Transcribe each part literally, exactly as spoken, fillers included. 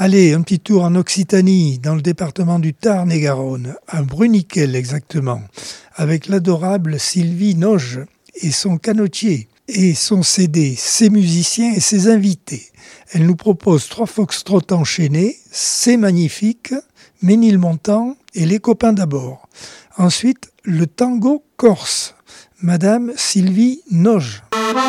Allez, un petit tour en Occitanie, dans le département du Tarn-et-Garonne, à Bruniquel exactement, avec l'adorable Sylvie Noge et son canotier, et son C D, ses musiciens et ses invités. Elle nous propose trois foxtrots enchaînés, C'est magnifique, Ménilmontant et Les copains d'abord. Ensuite, le tango corse, Madame Sylvie Noge.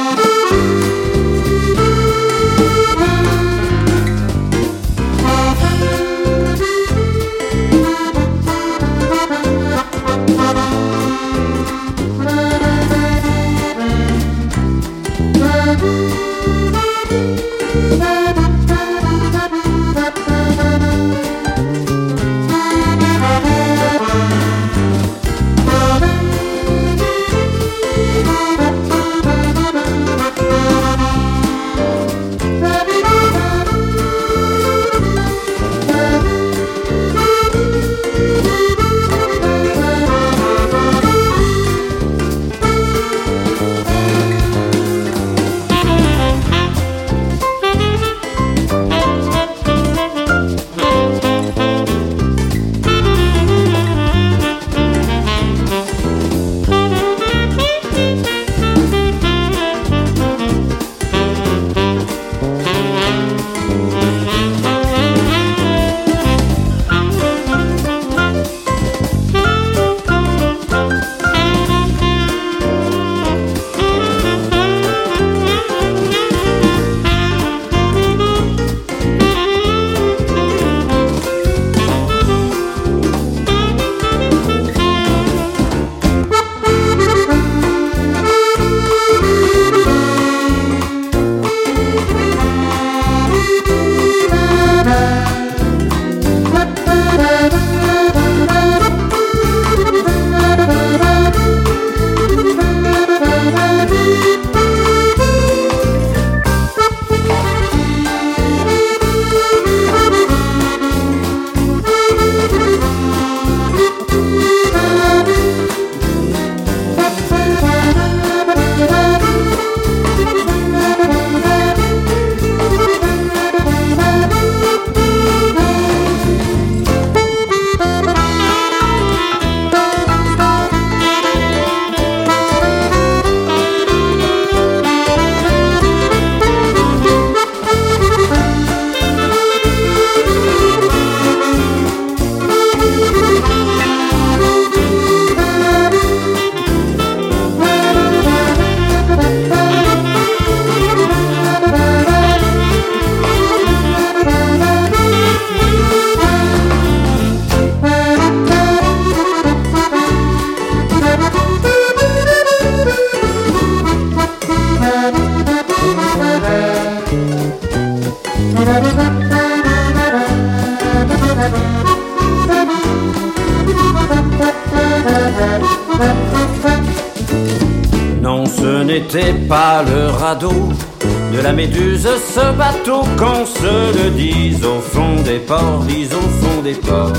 Non, ce n'était pas le radeau de la Méduse, ce bateau, qu'on se le dise au fond des ports, dise au fond des ports.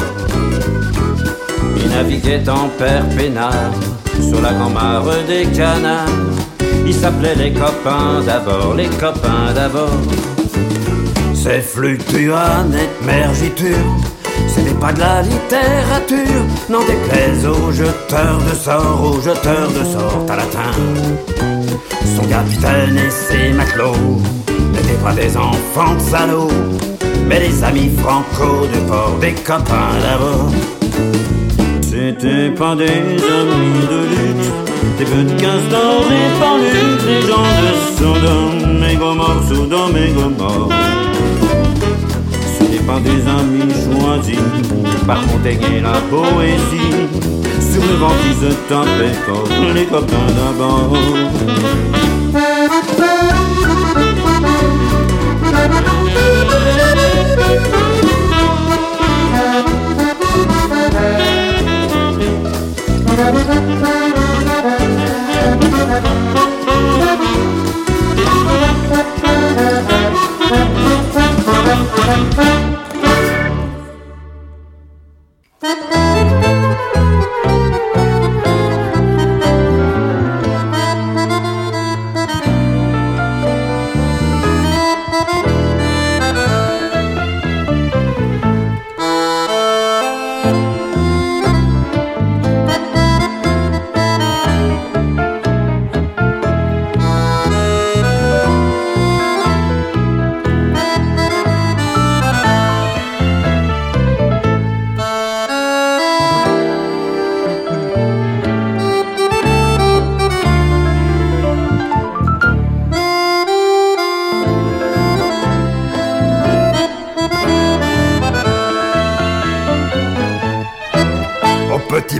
Il naviguait en père Pénard sur la grand-mare des Canaries. Il s'appelait les copains d'abord, les copains d'abord. C'est fluctuanette, mergiture, ce n'est pas de la littérature, n'en déplaise aux jeteurs de sorts, aux jeteurs de sorts à latin. Son capitaine et ses matelots n'étaient pas des enfants de salauds, mais les amis franco du port, des copains d'abord. C'était pas des amis de luxe, des petits castors épandus, des gens de Sodome et Gomorrhe, Sodome et Gomorrhe. Ce n'est pas des amis choisis par Montaigne et la poésie, sur le vent qui se tapait fort, les copains d'abord.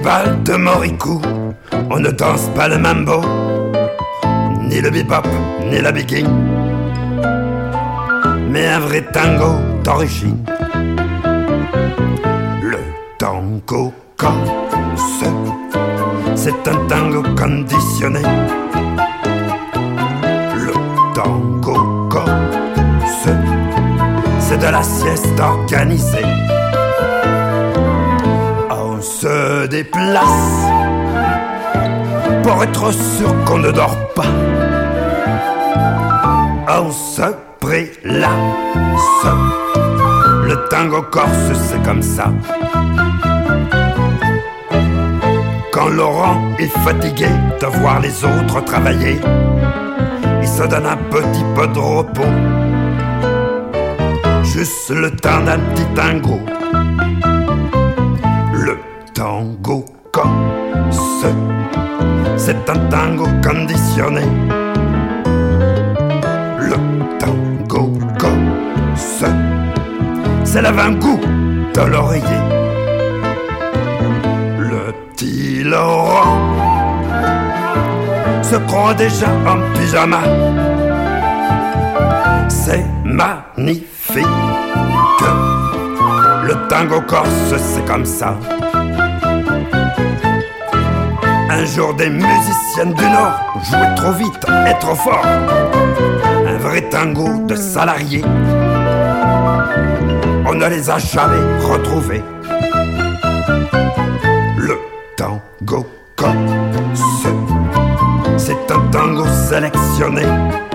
bal de Morikou, on ne danse pas le mambo, ni le bebop, ni la biguine, mais un vrai tango d'origine. Le tango corse, c'est un tango conditionné. Le tango corse, c'est de la sieste organisée. On se déplace pour être sûr qu'on ne dort pas. On se prélasse. Le tango corse, c'est comme ça. Quand Laurent est fatigué de voir les autres travailler, il se donne un petit peu de repos, juste le temps d'un petit tango. Le tango corse, c'est un tango conditionné. Le tango corse, c'est l'avant-goût de l'oreiller. Le petit Laurent se croit déjà en pyjama. C'est magnifique. Le tango corse, c'est comme ça. Un jour, des musiciennes du Nord jouaient trop vite et trop fort. Un vrai tango de salariés. On ne les a jamais retrouvés. Le tango corse, c'est un tango sélectionné.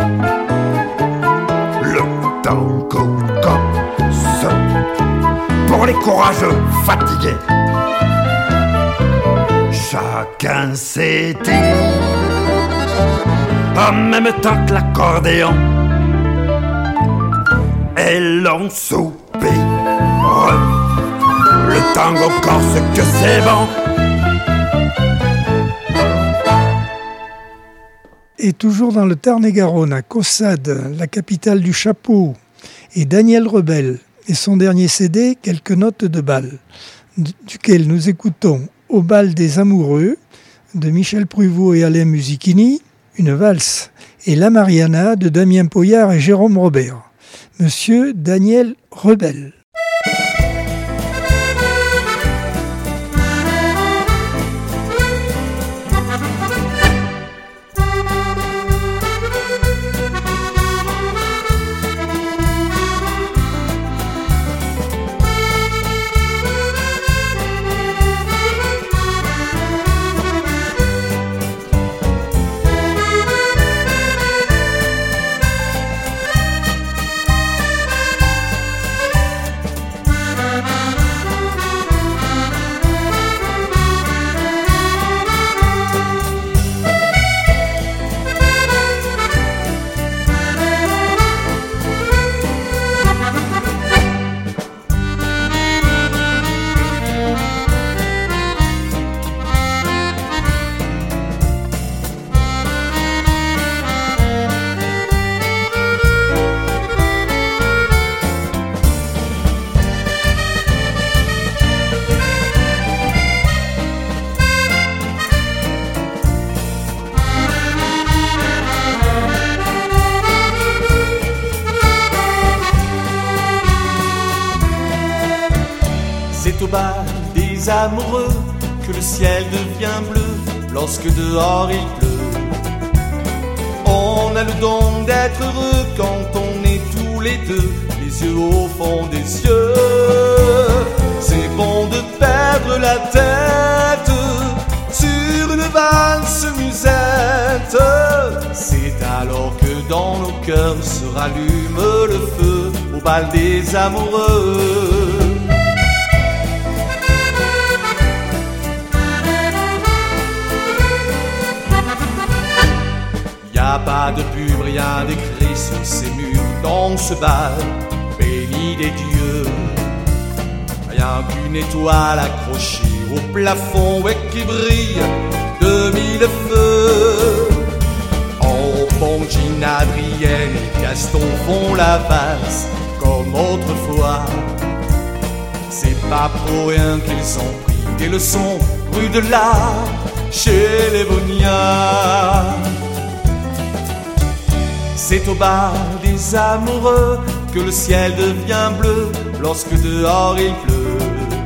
Le tango corse, pour les courageux fatigués. Chacun s'est dit, en même temps que l'accordéon, et l'on soupire. Le tango corse, que c'est bon. Et toujours dans le Tarn-et-Garonne, à Caussade, la capitale du chapeau, et Daniel Rebel et son dernier C D, Quelques notes de bal, duquel nous écoutons Au bal des amoureux, de Michel Pruvot et Alain Musichini, une valse, et La Mariana, de Damien Poyard et Jérôme Robert. Monsieur Daniel Rebel. C'est au bal des amoureux que le ciel devient bleu lorsque dehors il pleut. On a le don d'être heureux quand on est tous les deux, les yeux au fond des yeux. C'est bon de perdre la tête sur une valse musette. C'est alors que dans nos cœurs se rallume le feu au bal des amoureux. Y'a pas de pub, rien d'écrit sur ces murs dans ce bal béni des dieux. Rien qu'une étoile accrochée au plafond et qui brille de mille feux. En bon Jean, Adrienne et Gaston font la valse comme autrefois. C'est pas pour rien qu'ils ont pris des leçons rue de l'art chez les Bonias. C'est au bal des amoureux que le ciel devient bleu lorsque dehors il pleut.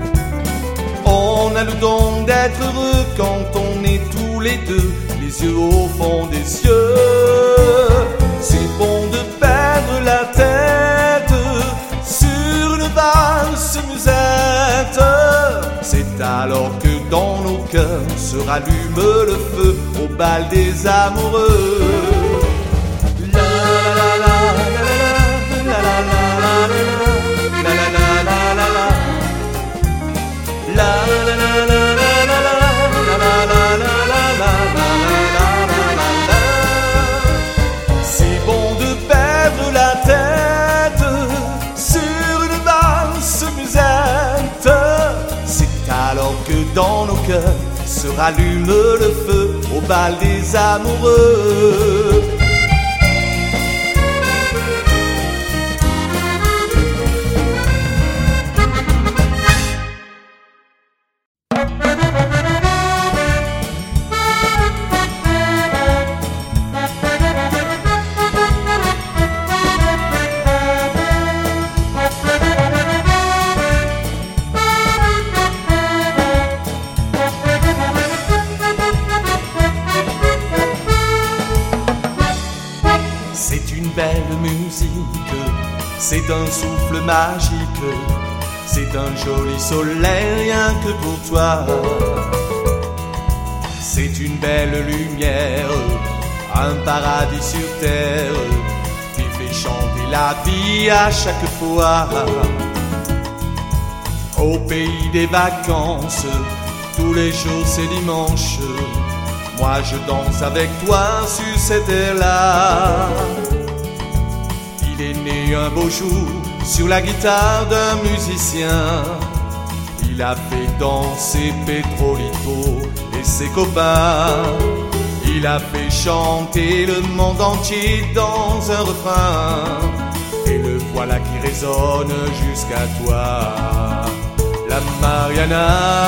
On a le don d'être heureux quand on est tous les deux, les yeux au fond des cieux. C'est bon de perdre la tête sur une valse musette. C'est alors que dans nos cœurs se rallume le feu au bal des amoureux. C'est bon de perdre la tête sur une valse musette. C'est alors que dans nos cœurs se rallume le feu au bal des amoureux. C'est un souffle magique, c'est un joli soleil rien que pour toi. C'est une belle lumière, un paradis sur terre qui fait chanter la vie à chaque fois. Au pays des vacances, tous les jours c'est dimanche. Moi je danse avec toi sur cette terre-là. Il est né un beau jour sur la guitare d'un musicien. Il a fait danser Pedrolito et ses copains. Il a fait chanter le monde entier dans un refrain. Et le voilà qui résonne jusqu'à toi, la Mariana.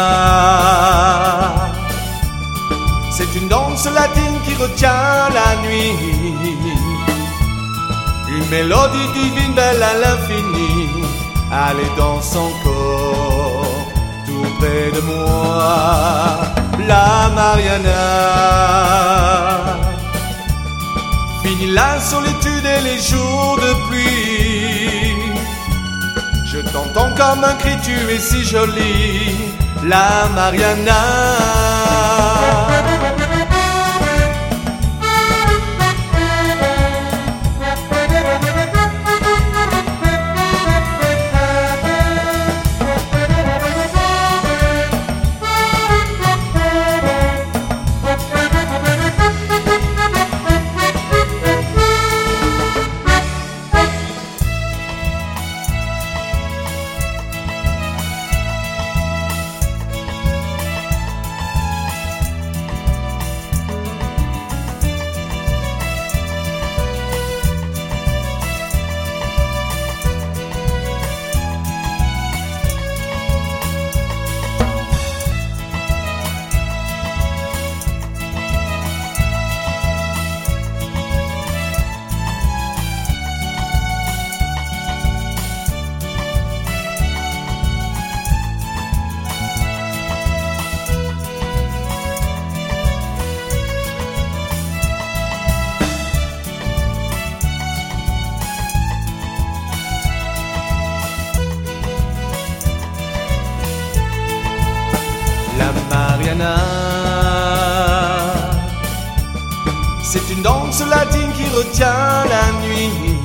C'est une danse latine qui retient la nuit. Une mélodie divine, belle à l'infini. Allez, danse encore, tout près de moi, la Mariana. Fini la solitude et les jours de pluie. Je t'entends comme un cri, tu es si jolie, la Mariana. C'est une danse latine qui retient la nuit.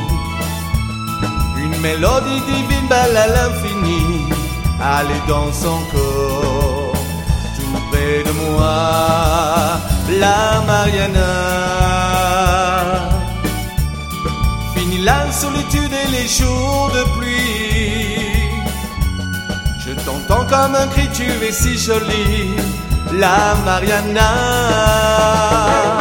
Une mélodie divine, belle à l'infini. Allez, danse encore, tout près de moi, la Mariana. Fini la solitude et les jours de pluie. Je t'entends comme un cri, tu es si jolie, la Mariana.